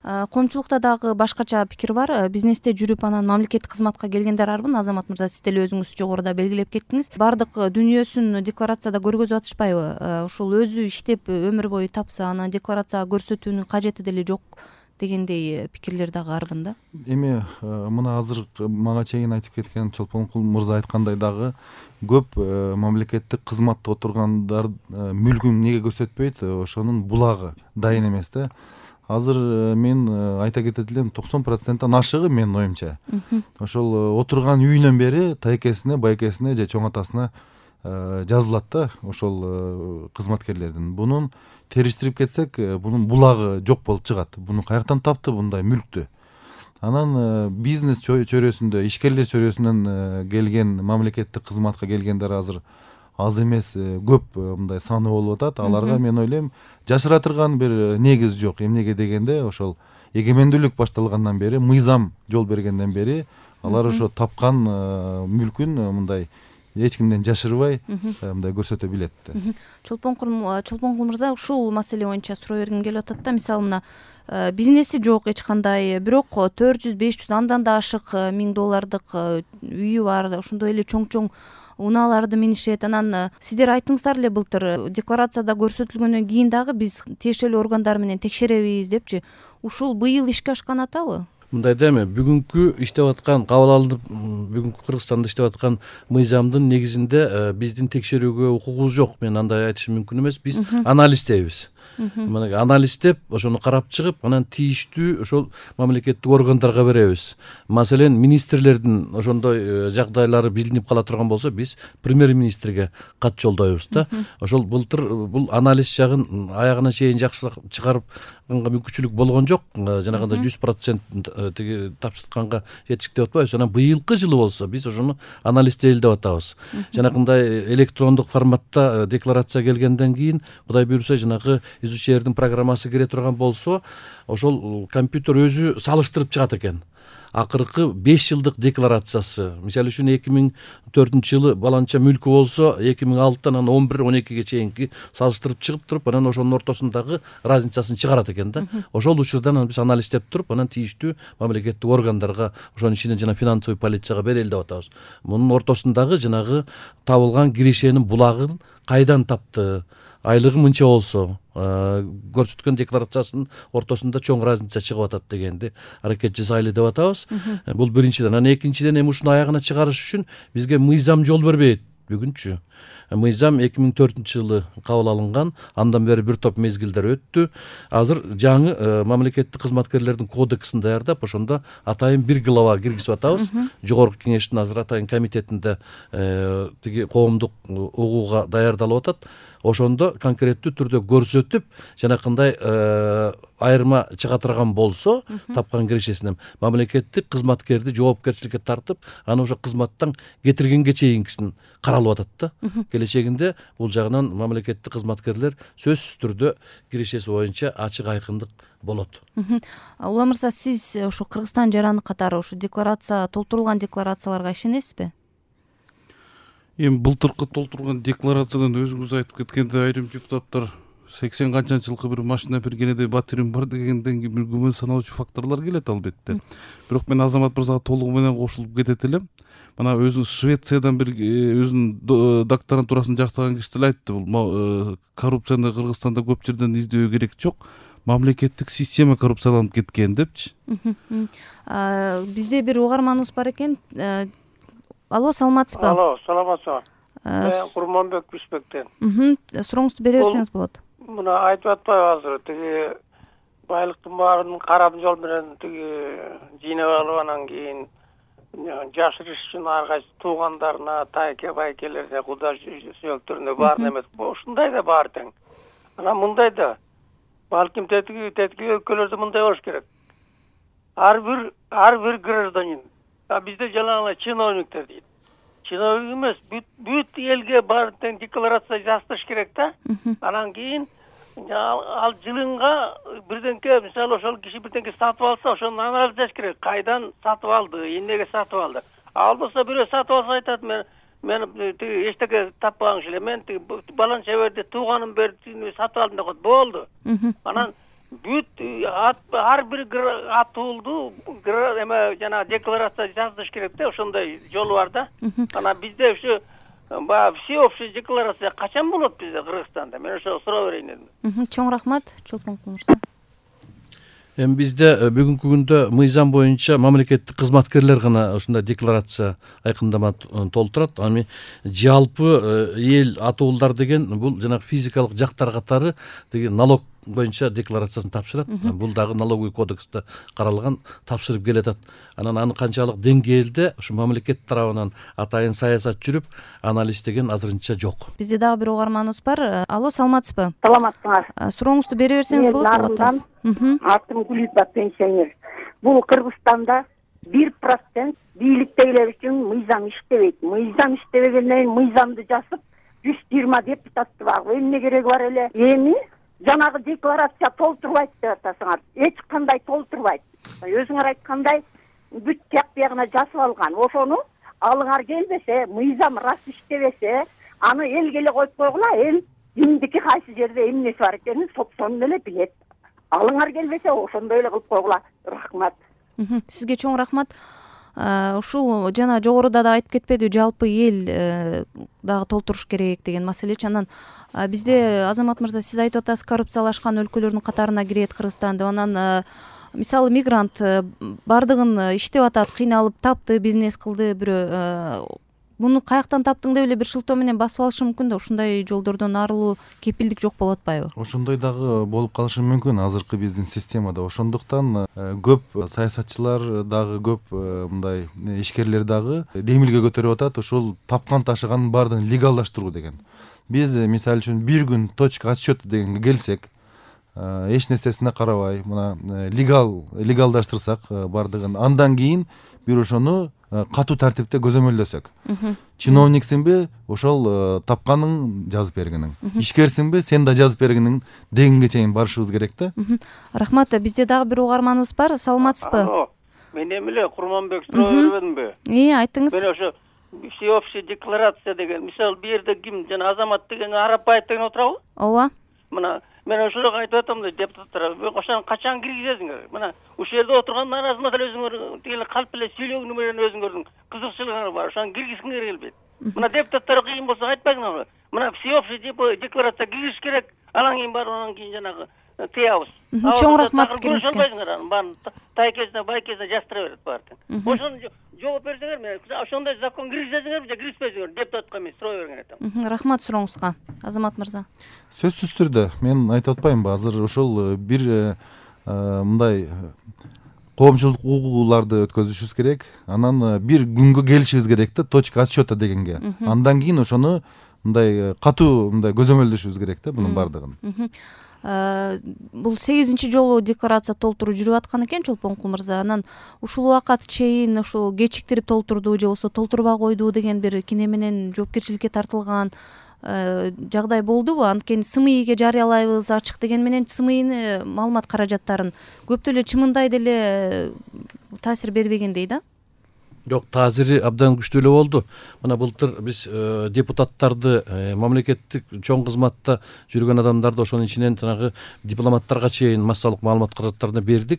Коомчулукта дагы башкача пикир бар. Бизнесте жүрүп анан мамлекеттик кызматка келгендер арбын. Азамат мырза, сиз деле өзүңүз жогоруда белгилеп кеттиңиз. Баардык дүнүйөсүн декларацияда көргөзүп атышпайбы? Ушул өзү иштеп өмүр бою тапса, анан декларацияга көрсөтүүнүн кажети деле жок дегендей пикирлер дагы арбын да. Эми мына азыр мага чейин айтып кеткен Чолпонкул мырза айткандай дагы көп мамлекеттик кызматта отургандар мүлкүн эмнеге көрсөтпөйт? Ошонун булагы дайын эмес да. Азыр мен айта кетет элем, 90%-тан ашыгы менин оюмча ошол отурган үйүнөн бери тайкесине, байкесине же чоң атасына жазылат да ошол кызматкерлердин. Бунун териштирип кетсек, бунун булагы жок болуп чыгат. Буну каяктан тапты мындай мүлктү? Анан бизнес чөйрөсүндө, ишкерлер чөйрөсүнөн келген мамлекеттик кызматка келгендер азыр аз эмес, көп мындай саны болуп атат. Аларга мен ойлойм, жашыра турган бир негиз жок. Эмнеге дегенде, ошол эгемендүүлүк башталгандан бери, мыйзам жол бергенден бери алар ошо тапкан мүлкүн мындай эч кимден жашырбай мындай көрсөтө билет. Чолпонкул мырза, ушул маселе боюнча суроо бергим келип атат да. Мисалы мына бизнеси жок эч кандай, бирок 400-500 андан да ашык $1000 үйү бар, ошондой эле чоң унааларды минишет. Анан сиздер айттыңыздар эле былтыр, декларацияда көрсөтүлгөндөн кийин дагы биз тиешелүү органдар менен текшеребиз депчи. Ушул быйыл ишке ашкан атабы? Мындай да эми бүгүнкү иштеп аткан, кабыл алынып бүгүнкү Кыргызстанда иштеп аткан мыйзамдын негизинде биздин текшерүүгө укугубуз жок. Мен андай айтышым мүмкүн эмес. Биз анализдейбиз. Мына анализдеп, ошону карап чыгып, анан тийиштүү ошол мамлекеттик органдарга беребиз. Маселен, министрлердин ошондой жагдайлары билинип кала турган болсо, биз премьер-министрге кат жолдойбуз да. Ошол былтыр бул анализ жагын аягына чейин жакшы чыгарып мүмкүнчүлүк болгон жок. Жанагындай 100% тиги тапшыртканга жетиштик деп атпайбыз. Анан быйылкы жылы болсо биз ошону анализдейли деп атабыз. Жанагындай электрондук форматта декларация келгенден кийин, Кудай буйруса, жанагы изучээрдин программасы кире турган болсо, ошол компьютер өзү салыштырып чыгат экен. Акыркы 5 жылдык декларациясы. Мисалы үчүн 2004 жылы баланча мүлкү болсо, 2006-тан 11-12ге чейинки салыштырып чыгып туруп, анан ошонун ортосундагы разницасын чыгарат экен да. Ошол учурдан биз анализдеп туруп, анан тийиштүү мамлекеттик органдарга, ошонун ичинен жана финансовый полицияга берели деп атабыз. Мунун ортосундагы жанагы табылган киришенин булагын кайдан тапты? Айлыгы мынча болсо, көрсөткөн декларациясынын ортосунда чоң разница чыгып атат дегенди аракет жасайлы деп атабыз. Бул биринчиден. Анан экинчиден, эми ушуну аягына чыгарыш үчүн бизге мыйзам жол бербейт бүгүнчү. Мыйзам 2004 жылы кабыл алынган, андан бери бир топ мезгилдер өттү. Азыр жаңы мамлекеттик кызматкерлердин кодексин даярдап, ошондо атайын бир глава киргизип атабыз. Жогорку кеңештин азыр атайын комитетинде тиги коомдук угууга даярдалып атат. Ошондо конкреттүү түрдө көрсөтүп, жанакындай айырма чыга турган болсо, тапкан киришесинен мамлекеттик кызматкерди жоопкерчиликке тартып, аны ошо кызматтан кетиргенге чейинкисин каралып атат да. Келечегинде бул жагынан мамлекеттик кызматкерлер сөзсүз түрдө киришеси боюнча ачык айкындык болот. Улам мырза, сиз ошо Кыргызстан жараны катары ошо декларация, толтурулган декларацияларга ишенесизби? Эми былтыркы толтурган декларациядан өзүңүз айтып кеткендей, айрым депутаттар 80 канчанчы жылкы бир машина бергенде батирим бар дегенден кийин бир күмөн саналуучу факторлор келет албетте. Бирок мен Азамат мырзага толугу менен кошулуп кетет элем. Мына өзү Швециядан бир өзүнүн докторантурасын жактаган киши деле айтты. Бул коррупцияны Кыргызстанда көп жерден издөө керек жок. Мамлекеттик система коррупцияланып кеткен депчи. Бизде бир угарманыбыз бар экен. Алло, саламатсызбы? Алло, саламатсызбы? Мен Курманбек Бишбектен. Сурооңузду бере берсеңиз болот. Мына айтып атпайбы азыр, тиги байлыктын баарын карап жол менен тиги жыйнап алып, анан кийин жашырыш үчүн ар кайсы туугандарына, тайке байкелерине, куда сүйөктөрүнө баарын эмес. Ушундай да бар тең. Анан мындай да, балким тетиги өлкөлөрдө мындай болуш керек. Ар бир гражданин, бизде жалаңла чиновниктер дейт. Чиновник эмес, бүт элге бар тең декларация жаздырыш керек да. Анан кийин ал жылынга бирденке, мисалы ошол киши бирденке сатып алса, ошону анализдеш керек. Кайдан сатып алды, эмнеге сатып алды. Ал болсо бирөө сатып алса айтат, мен эчтеке таппаган эле, мен баланча берди, тууганым берди, сатып алдым деп коет. Болду. Анан бүт ар бир атуулду эме жана декларация жаздырыш керек да, ошондой жолу бар да. Анан бизде ушу баягы всеобщий декларация качан болот бизде Кыргызстанда? Мен ошо суроо берейин дедим. Чоң рахмат Чолпонкул мырза. Эми бизде бүгүнкү күндө мыйзам боюнча мамлекеттик кызматкерлер гана ушундай декларация айкындама толтурат. Ами жалпы эл атуулдар деген бул жанагы физикалык жактар катары деген налог боюнча декларациясын тапшырат. Бул дагы налоговый кодексте каралган, тапшырып келатат. Анан аны канчалык деңгээлде ушу мамлекет тарабынан атайын саясат жүрүп, анализдеген азырынча жок. Бизде дагы бир угарманыбыз бар. Алло, саламатсызбы? Саламатсыңар. Сурооңузду бере берсеңиз болот. Нарындан атым Гүлиба, пенсионер. Бул Кыргызстанда 1% бийликтегилер үчүн мыйзам иштебейт. Мыйзам иштебегенден кийин мыйзамды жасып 120 депутатты багып эмне кереги бар эле? Эми жанагы декларация толтурбайт деп атасыңар. Эч кандай толтурбайт. Өзүңөр айткандай бүт жак биягына жазып алган. Ошону алыңар келбесе, мыйзам рас иштебесе, аны элге эле коюп койгула. Эл кимдики кайсы жерде эмнеси бар экенин сопсон эле билет. Алыңар келбесе, ошондой эле кылып койгула. Рахмат. Сизге чоң рахмат. Ушул жана жогоруда да айтып кетпеди, жалпы эл дагы толтуруш керек деген маселечи. Анан бизде Азамат мырза, сиз айтып атасыз, коррупциялашкан өлкөлөрдүн катарына кирет Кыргызстан деп. Анан мисалы мигрант бардыгын иштеп атат, кыйналып тапты, бизнес кылды, бирөө муну каяктан таптың деп эле бир шылтоо менен басып алышы мүмкүн да, ушундай жолдордон арылуу кепилдик жок болуп атпайбы? Ошондой дагы болуп калышы мүмкүн азыркы биздин системада. Ошондуктан көп саясатчылар дагы, көп мындай ишкерлер дагы демилге көтөрүп атат, ошол тапкан ташыганын баардыгын легалдаштыруу деген. Биз мисалы үчүн бир күн точка отсчета дегенге келсек, эч нерсесине карабай, мына легалдаштырсак баардыгын, андан кийин бир ошону катуу тартипте көзөмөлдөсөк, чиновниксиңби ошол тапканың жазып бергениң, ишкерсиңби сен да жазып бергениң дегенге чейин барышыбыз керек да. Рахмат. Бизде дагы бир угарманыбыз бар. Саламатсызбы? Мен эмеле Курманбек суроо бербедимби? Айтыңыз. Мен ошо всеобщий декларация деген, мисалы бир жерде ким жана Азамат деген Арапбаев деген отурабы? Ооба. Мына мен ошого айтып атам да, депутаттар, ошону качан киргизесиңер? Мына ушул жерде отурган аразында деле өзүңөр тиги калп эле сүйлөгөнү менен өзүңөрдүн кызыкчылыгыңар бар, ошону киргизгиңер келбейт. Мына депутаттар кыйын болсо айтпайсыңарбы? Мына всеобщий декларация киргизиш керек, анан кийин барып анан кийин жанагы тыябыз. Чоң рахмат пикириңизге. Ошондойсуңар, анан баарын тайкесине байкесине жаздыра берет баардыгын. Ошону жооп берсеңер, мен ошондой закон киргизесиңерби же киргизбейсиңер? Депутатка мен суроо берген этем. Рахмат сурооңузга. Азамат мырза. Сөзсүз түрдө мен айтып атпаймынбы, азыр ошол бир мындай коомчулук угууларды өткөзүшүбүз керек, анан бир күнгө келишибиз керек да, точка отсчета дегенге. Андан кийин ошону мындай катуу мындай көзөмөлдөшүбүз керек да, бунун баардыгын. Бул 8-чи жолу декларация толтуруу жүрүп аткан экен Чолпонкул мырза. Анан ушул убакат чейин ушул кечиктирип толтурду же болбосо толтурбай койду деген бир кине менен жоопкерчиликке тартылган жагдай болдубу? Анткени СМИге жарыялайбыз ачык деген менен СМИнин маалымат каражаттарын көптө эле чымындай деле таасир бербегендей да. Жок, таасири абдан күчтүү эле болду. Мына былтыр биз депутаттарды, мамлекеттик чоң кызматта жүргөн адамдарды, ошонун ичинен жанагы дипломаттарга чейин массалык маалымат каражаттарына бердик.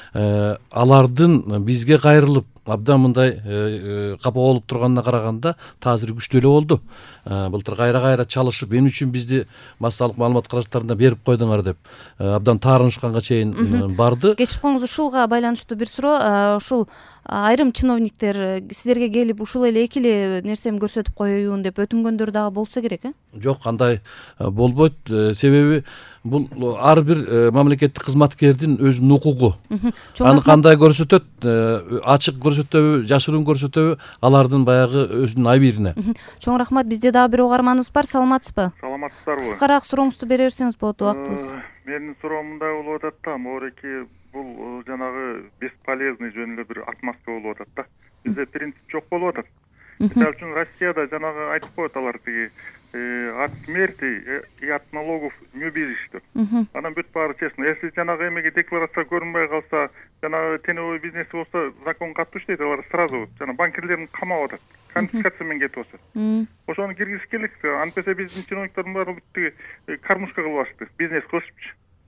Алардын бизге кайрылып абдан мындай капа болуп турганына караганда таасири күчтүү эле болду. Былтыр кайра чалышып, эмне үчүн бизди массалык маалымат каражаттарына берип койдуңар деп абдан таарынышканга чейин барды. Кечип ушулга байланыштуу бир суроо. Ушул айрым чиновниктер сиздерге келип ушул эле эки эле нерсени көрсөтүп коеюн деп өтүнгөндөр дагы болсо керек, Жок, андай болбойт. Себеби бул ар бир мамлекеттик кызматкердин өзүнүн укугу. Аны кандай көрсөтөт, ачык көрсөтөбү, жашыруун көрсөтөбү, алардын баягы өзүнүн айбирине. Чоң рахмат. Бизде дагы бир угарманыбыз бар. Саламатсызбы? Саламатсыздарбы? Кыскараак сурооңузду бере берсеңиз болот, убактыбыз. Менин суроом мындай болуп атат да, мореки бул жанагы бесполезный жөн эле бир отмазка болуп атат да. Бизде принцип жок болуп атат. Мисалы үчүн Россияда жанагы айтып коет алар тиги от смерти и от налогов не убежишь деп. Анан бүт баары честно. Если жанагы эмеге декларация көрүнбөй калса, жанагы теневой бизнеси болсо закон катуу иштейт, алар сразу жана банкирлерин камап атат. Конфискация менен кетип атат. Ошону киргизиш керек. Антпесе биздин чиновниктардын баары бүт тиги кормушка кылып ашты, бизнес кылышыпчы.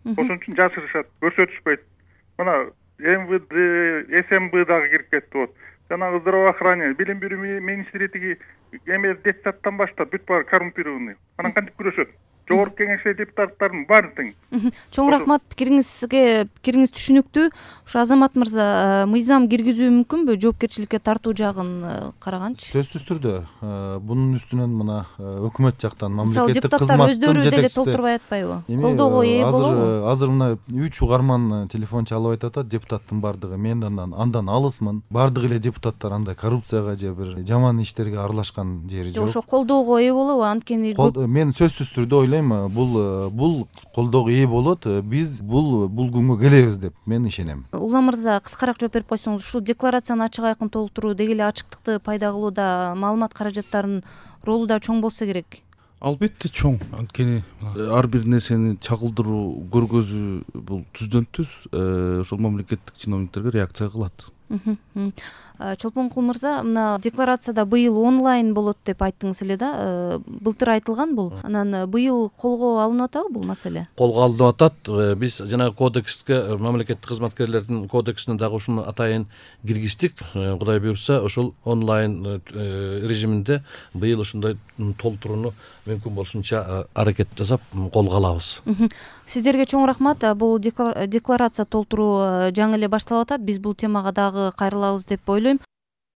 ошон үчүн жашырышат, көрсөтүшпөйт. Мына МВД, СМБ дагы кирип кетти болот. Жанагы здравоохранение, билим берүү министри тиги эме депутаттан баштап бүт баары коррумпированный. Анан кантип күрөшөт? Жогорку кеңештеги депутаттардын баары тең. Чоң рахмат, пикириңиз түшүнүктүү. Ушу Азамат мырза, мыйзам киргизүү мүмкүнбү жоопкерчиликке тартуу жагын караганчы? Сөзсүз түрдө бунун үстүнөн мына өкмөт жактан мисалы мамлекеттик депутаттар кызматтын өздөрү деле жетекчиси толтурбай атпайбы? Колдоого ээ болобу? Азыр мына 3 угарман телефон чалып айтып атат, депутаттын бардыгы мен андан алысмын. Бардык эле депутаттар андай коррупцияга же бир жаман иштерге аралашкан жери жок. Ошо колдоого ээ болобу? Анткени мен сөзсүз түрдө ойлойм, бул колдоого ээ болот. Биз бул күнгө келебиз деп мен ишенем. Улам мырза, кыскараак жооп берип койсоңуз, ушул декларацияны ачык айкын толтуруу, деги эле ачыктыкты пайда кылууда маалымат каражаттарынын ролу да чоң болсо керек. Албетте чоң. Анткени ар бир нерсени чагылдыруу көргөзүү бул түздөн түз ошол мамлекеттик чиновниктерге реакция кылат. Чолпонкул мырза, мына декларацияда быйыл онлайн болот деп айттыңыз эле да. Былтыр айтылган бул. Анан быйыл колго алынып атабы бул маселе? Колго алынып атат. Биз жанагы кодекске, мамлекеттик кызматкерлердин кодексине дагы ушуну атайын киргиздик. Кудай буюрса, ошол онлайн режиминде быйыл ушундай толтурууну мүмкүн болушунча аракет жасап колго алабыз. Сиздерге чоң рахмат. Бул декларация толтуруу жаңы эле башталып атат. Биз бул темага дагы кайрылабыз деп ойлойм.